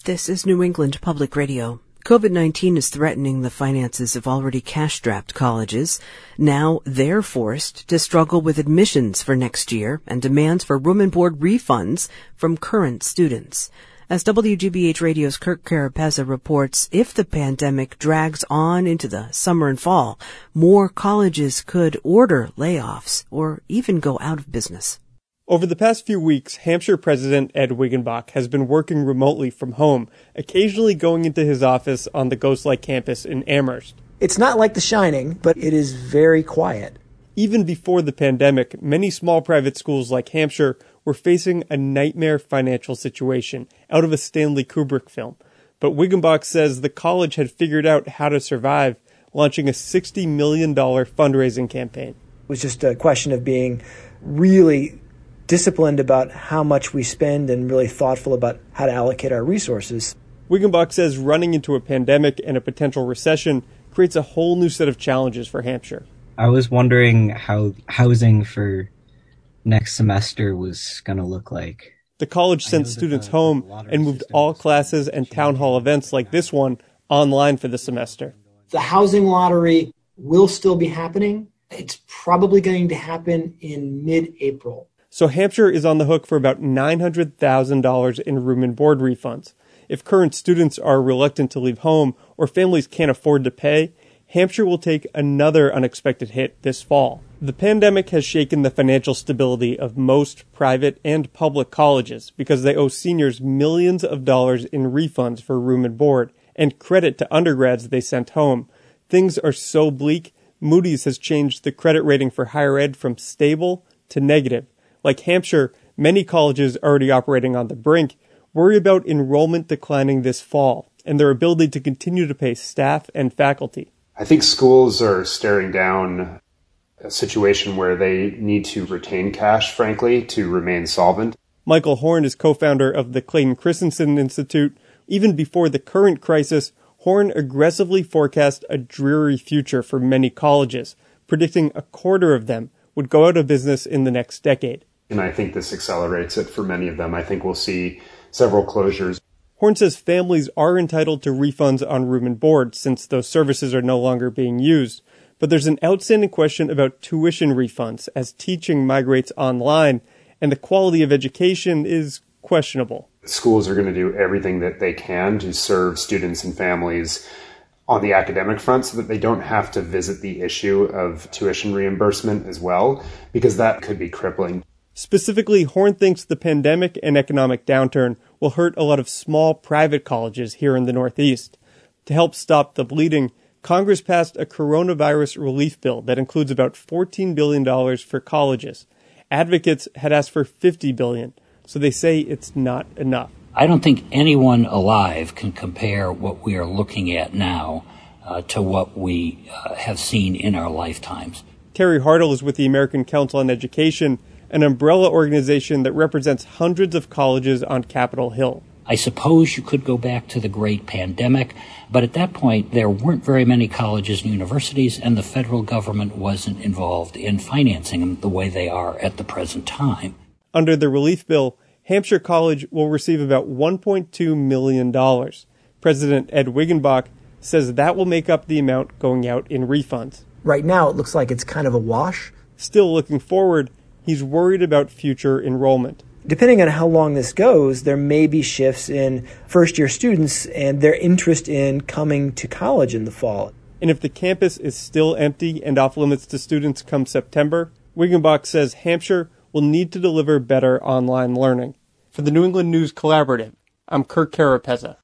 This is New England Public Radio. COVID-19 is threatening the finances of already cash-strapped colleges. Now they're forced to struggle with admissions for next year and demands for room and board refunds from current students. As WGBH Radio's Kirk Carapezza reports, if the pandemic drags on into the summer and fall, more colleges could order layoffs or even go out of business. Over the past few weeks, Hampshire President Ed Wiggenbach has been working remotely from home, occasionally going into his office on the Ghostlike campus in Amherst. It's not like The Shining, but it is very quiet. Even before the pandemic, many small private schools like Hampshire were facing a nightmare financial situation out of a Stanley Kubrick film. But Wiggenbach says the college had figured out how to survive, launching a $60 million fundraising campaign. It was just a question of being really disciplined about how much we spend and really thoughtful about how to allocate our resources. Wiggenbach says running into a pandemic and a potential recession creates a whole new set of challenges for Hampshire. I was wondering how housing for next semester was going to look like. The college sent students home and moved all classes and town hall events like this one online for the semester. The housing lottery will still be happening. It's probably going to happen in mid-April. So Hampshire is on the hook for about $900,000 in room and board refunds. If current students are reluctant to leave home or families can't afford to pay, Hampshire will take another unexpected hit this fall. The pandemic has shaken the financial stability of most private and public colleges because they owe seniors millions of dollars in refunds for room and board and credit to undergrads they sent home. Things are so bleak, Moody's has changed the credit rating for higher ed from stable to negative. Like Hampshire, many colleges already operating on the brink worry about enrollment declining this fall and their ability to continue to pay staff and faculty. I think schools are staring down a situation where they need to retain cash, frankly, to remain solvent. Michael Horn is co-founder of the Clayton Christensen Institute. Even before the current crisis, Horn aggressively forecast a dreary future for many colleges, predicting a quarter of them would go out of business in the next decade. And I think this accelerates it for many of them. I think we'll see several closures. Horn says families are entitled to refunds on room and board since those services are no longer being used. But there's an outstanding question about tuition refunds as teaching migrates online and the quality of education is questionable. Schools are going to do everything that they can to serve students and families on the academic front so that they don't have to visit the issue of tuition reimbursement as well, because that could be crippling. Specifically, Horn thinks the pandemic and economic downturn will hurt a lot of small private colleges here in the Northeast. To help stop the bleeding, Congress passed a coronavirus relief bill that includes about $14 billion for colleges. Advocates had asked for $50 billion, so they say it's not enough. I don't think anyone alive can compare what we are looking at now to what we have seen in our lifetimes. Terry Hartle is with the American Council on Education, an umbrella organization that represents hundreds of colleges on Capitol Hill. I suppose you could go back to the great pandemic, but at that point there weren't very many colleges and universities, and the federal government wasn't involved in financing them the way they are at the present time. Under the relief bill, Hampshire College will receive about $1.2 million. President Ed Wiggenbach says that will make up the amount going out in refunds. Right now, it looks like it's kind of a wash. Still looking forward, he's worried about future enrollment. Depending on how long this goes, there may be shifts in first-year students and their interest in coming to college in the fall. And if the campus is still empty and off limits to students come September, Wiggenbach says Hampshire will need to deliver better online learning. For the New England News Collaborative, I'm Kirk Carapezza.